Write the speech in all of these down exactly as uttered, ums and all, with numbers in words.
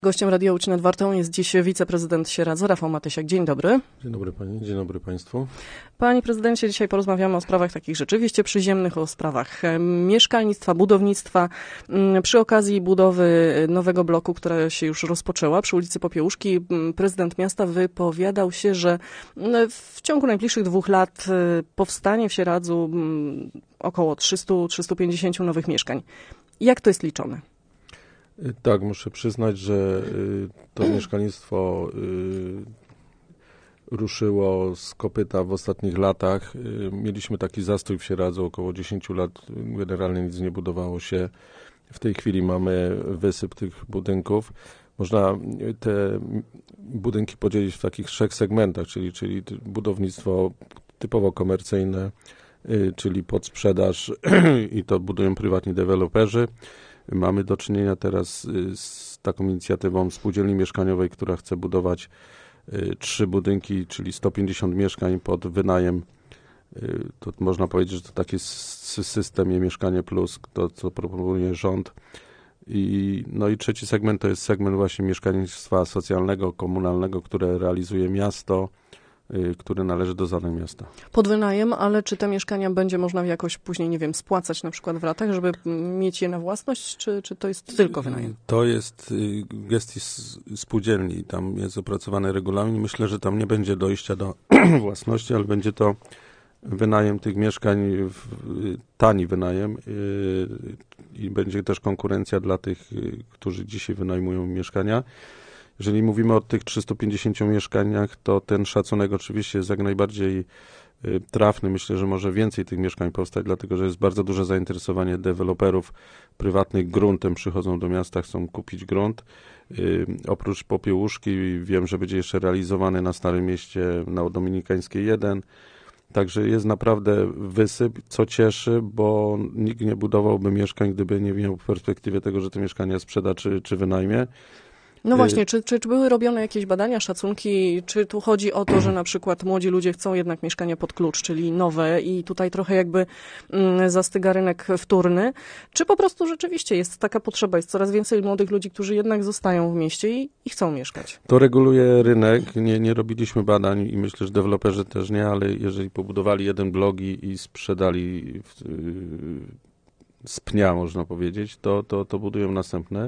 Gościem Radia Łódź nad Wartą jest dziś wiceprezydent Sieradza, Rafał Matysiak. Dzień dobry. Dzień dobry pani, dzień dobry państwu. Panie prezydencie, dzisiaj porozmawiamy o sprawach takich rzeczywiście przyziemnych, o sprawach mieszkalnictwa, budownictwa. Przy okazji budowy nowego bloku, która się już rozpoczęła przy ulicy Popiełuszki, prezydent miasta wypowiadał się, że w ciągu najbliższych dwóch lat powstanie w Sieradzu około trzysta do trzystu pięćdziesięciu nowych mieszkań. Jak to jest liczone? Tak, muszę przyznać, że to mieszkalnictwo ruszyło z kopyta w ostatnich latach. Mieliśmy taki zastój w Sieradzu, około dziesięć lat generalnie nic nie budowało się. W tej chwili mamy wysyp tych budynków. Można te budynki podzielić w takich trzech segmentach, czyli, czyli budownictwo typowo komercyjne, czyli pod sprzedaż i to budują prywatni deweloperzy. Mamy do czynienia teraz z taką inicjatywą spółdzielni mieszkaniowej, która chce budować trzy budynki, czyli sto pięćdziesiąt mieszkań pod wynajem. To można powiedzieć, że to taki system Mieszkanie Plus, to co proponuje rząd. I, no i trzeci segment to jest segment właśnie mieszkalnictwa socjalnego, komunalnego, które realizuje miasto, który należy do zadań miasta. Pod wynajem, ale czy te mieszkania będzie można jakoś później, nie wiem, spłacać na przykład w ratach, żeby mieć je na własność, czy, czy to jest tylko wynajem? To jest gestii spółdzielni. Tam jest opracowany regulamin. Myślę, że tam nie będzie dojścia do własności, ale będzie to wynajem tych mieszkań, tani wynajem i będzie też konkurencja dla tych, którzy dzisiaj wynajmują mieszkania. Jeżeli mówimy o tych trzystu pięćdziesięciu mieszkaniach, to ten szacunek oczywiście jest jak najbardziej trafny. Myślę, że może więcej tych mieszkań powstać, dlatego że jest bardzo duże zainteresowanie deweloperów prywatnych gruntem. Przychodzą do miasta, chcą kupić grunt. Oprócz Popiełuszki wiem, że będzie jeszcze realizowany na Starym Mieście na Dominikańskiej jeden. Także jest naprawdę wysyp, co cieszy, bo nikt nie budowałby mieszkań, gdyby nie miał w perspektywie tego, że te mieszkania sprzeda czy, czy wynajmie. No właśnie, czy, czy, czy były robione jakieś badania, szacunki, czy tu chodzi o to, że na przykład młodzi ludzie chcą jednak mieszkania pod klucz, czyli nowe i tutaj trochę jakby mm, zastyga rynek wtórny, czy po prostu rzeczywiście jest taka potrzeba, jest coraz więcej młodych ludzi, którzy jednak zostają w mieście i, i chcą mieszkać? To reguluje rynek, nie, nie robiliśmy badań i myślę, że deweloperzy też nie, ale jeżeli pobudowali jeden blok i, i sprzedali w, yy, z pnia, można powiedzieć, to, to, to budują następne.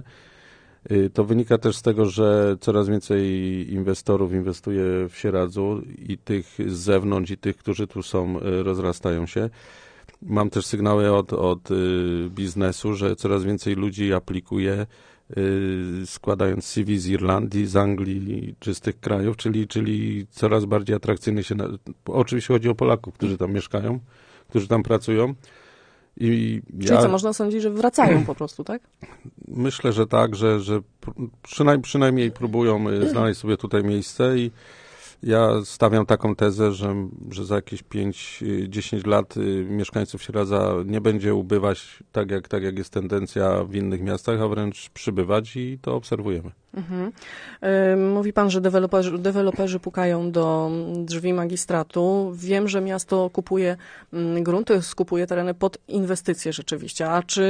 To wynika też z tego, że coraz więcej inwestorów inwestuje w Sieradzu i tych z zewnątrz, i tych, którzy tu są, rozrastają się. Mam też sygnały od, od biznesu, że coraz więcej ludzi aplikuje, składając C V z Irlandii, z Anglii czy z tych krajów, czyli, czyli coraz bardziej atrakcyjny się... Na... Oczywiście chodzi o Polaków, którzy tam mieszkają, którzy tam pracują. I Czyli ja, co, można sądzić, że wracają po prostu, tak? Myślę, że tak, że, że przynajmniej, przynajmniej próbują znaleźć sobie tutaj miejsce i ja stawiam taką tezę, że, że za jakieś pięć dziesięć lat mieszkańców Sieradza nie będzie ubywać tak jak, tak jak jest tendencja w innych miastach, a wręcz przybywać i to obserwujemy. Mhm. Mówi pan, że deweloperzy, deweloperzy pukają do drzwi magistratu. Wiem, że miasto kupuje grunty, skupuje tereny pod inwestycje rzeczywiście. A czy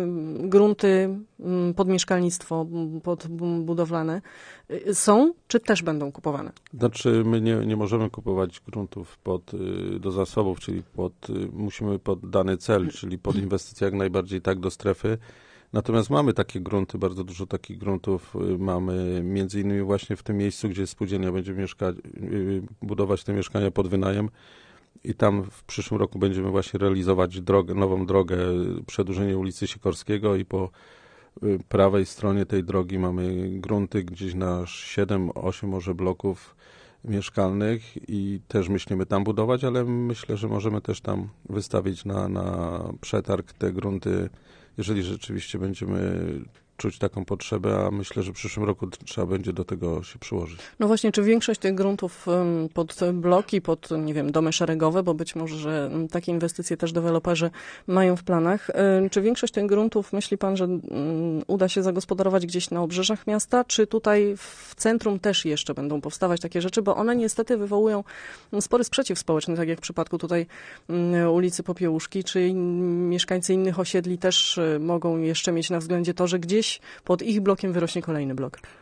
grunty pod mieszkalnictwo, pod budowlane są, czy też będą kupowane? Znaczy my nie, nie możemy kupować gruntów pod, do zasobów, czyli pod, musimy pod dany cel, czyli pod inwestycje jak najbardziej tak do strefy. Natomiast mamy takie grunty, bardzo dużo takich gruntów mamy, między innymi właśnie w tym miejscu, gdzie spółdzielnia będzie mieszkać, budować te mieszkania pod wynajem i tam w przyszłym roku będziemy właśnie realizować drogę, nową drogę, przedłużenie ulicy Sikorskiego i po prawej stronie tej drogi mamy grunty gdzieś na siedem osiem może bloków mieszkalnych i też myślimy tam budować, ale myślę, że możemy też tam wystawić na, na przetarg te grunty, jeżeli rzeczywiście będziemy czuć taką potrzebę, a myślę, że w przyszłym roku trzeba będzie do tego się przyłożyć. No właśnie, czy większość tych gruntów pod bloki, pod, nie wiem, domy szeregowe, bo być może, że takie inwestycje też deweloperzy mają w planach, czy większość tych gruntów, myśli pan, że uda się zagospodarować gdzieś na obrzeżach miasta, czy tutaj w centrum też jeszcze będą powstawać takie rzeczy, bo one niestety wywołują spory sprzeciw społeczny, tak jak w przypadku tutaj ulicy Popiełuszki, czy mieszkańcy innych osiedli też mogą jeszcze mieć na względzie to, że gdzieś pod ich blokiem wyrośnie kolejny blok.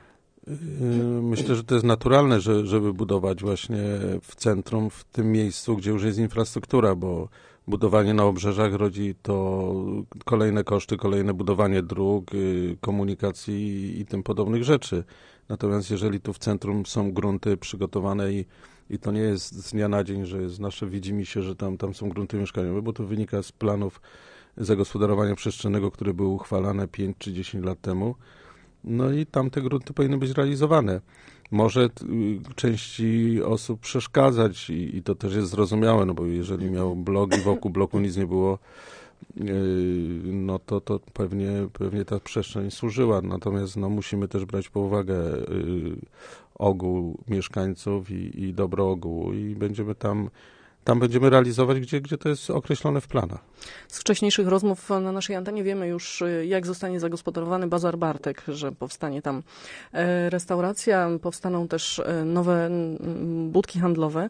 Myślę, że to jest naturalne, że, żeby budować właśnie w centrum, w tym miejscu, gdzie już jest infrastruktura, bo budowanie na obrzeżach rodzi to kolejne koszty, kolejne budowanie dróg, komunikacji i tym podobnych rzeczy. Natomiast jeżeli tu w centrum są grunty przygotowane i, i to nie jest z dnia na dzień, że jest nasze widzimisię, że tam, tam są grunty mieszkaniowe, bo to wynika z planów zagospodarowania przestrzennego, które były uchwalane pięć czy dziesięć lat temu. No i tam te grunty powinny być realizowane. Może t, części osób przeszkadzać i, i to też jest zrozumiałe, no bo jeżeli miał blok i wokół bloku nic nie było, yy, no to, to pewnie, pewnie ta przestrzeń służyła. Natomiast no, musimy też brać pod uwagę yy, ogół mieszkańców i, i dobro ogółu i będziemy tam Tam będziemy realizować, gdzie, gdzie to jest określone w planach. Z wcześniejszych rozmów na naszej antenie wiemy już, jak zostanie zagospodarowany Bazar Bartek, że powstanie tam restauracja, powstaną też nowe budki handlowe.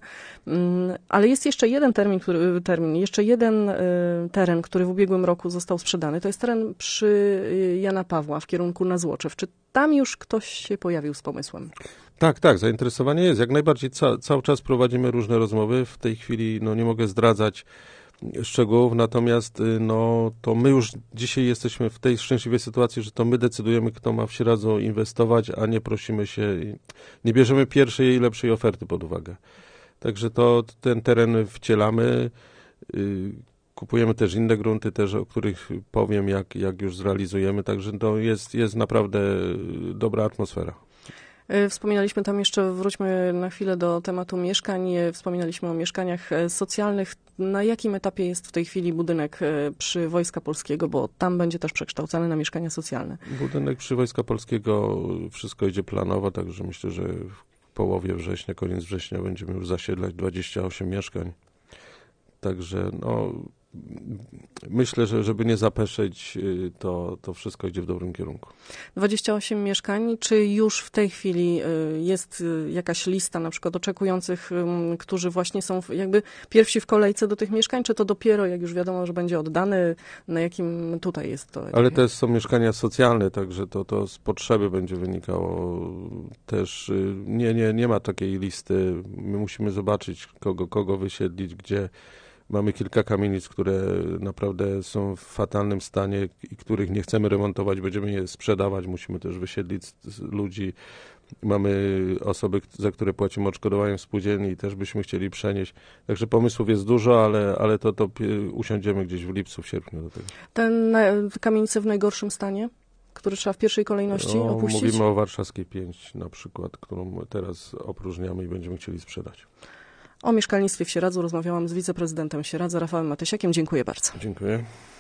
Ale jest jeszcze jeden termin, który, termin, jeszcze jeden teren, który w ubiegłym roku został sprzedany. To jest teren przy Jana Pawła w kierunku na Złoczew. Czy tam już ktoś się pojawił z pomysłem? Tak, tak, zainteresowanie jest. Jak najbardziej ca, cały czas prowadzimy różne rozmowy. W tej chwili no, nie mogę zdradzać szczegółów, natomiast no, to my już dzisiaj jesteśmy w tej szczęśliwej sytuacji, że to my decydujemy, kto ma w Sieradzu inwestować, a nie prosimy się, nie bierzemy pierwszej i lepszej oferty pod uwagę. Także to ten teren wcielamy. Kupujemy też inne grunty, też, o których powiem, jak, jak już zrealizujemy. Także to jest, jest naprawdę dobra atmosfera. Wspominaliśmy tam jeszcze, wróćmy na chwilę do tematu mieszkań. Wspominaliśmy o mieszkaniach socjalnych. Na jakim etapie jest w tej chwili budynek przy Wojska Polskiego, bo tam będzie też przekształcany na mieszkania socjalne? Budynek przy Wojska Polskiego, wszystko idzie planowo, także myślę, że w połowie września, koniec września będziemy już zasiedlać dwadzieścia osiem mieszkań. Także no, myślę, że żeby nie zapeszyć, to, to wszystko idzie w dobrym kierunku. dwadzieścia osiem mieszkań. Czy już w tej chwili jest jakaś lista na przykład oczekujących, którzy właśnie są jakby pierwsi w kolejce do tych mieszkań, czy to dopiero jak już wiadomo, że będzie oddany, na jakim tutaj jest to? Ale to są mieszkania socjalne, także to, to z potrzeby będzie wynikało też. Nie, nie, nie ma takiej listy. My musimy zobaczyć, kogo, kogo wysiedlić, gdzie. Mamy kilka kamienic, które naprawdę są w fatalnym stanie i których nie chcemy remontować, będziemy je sprzedawać, musimy też wysiedlić ludzi. Mamy osoby, za które płacimy odszkodowanie w spółdzielni i też byśmy chcieli przenieść. Także pomysłów jest dużo, ale, ale to, to usiądziemy gdzieś w lipcu, w sierpniu do tego. Ten kamienice w najgorszym stanie, który trzeba w pierwszej kolejności no, opuścić? Mówimy o Warszawskiej pięć na przykład, którą teraz opróżniamy i będziemy chcieli sprzedać. O mieszkalnictwie w Sieradzu rozmawiałam z wiceprezydentem Sieradza, Rafałem Matysiakiem. Dziękuję bardzo. Dziękuję.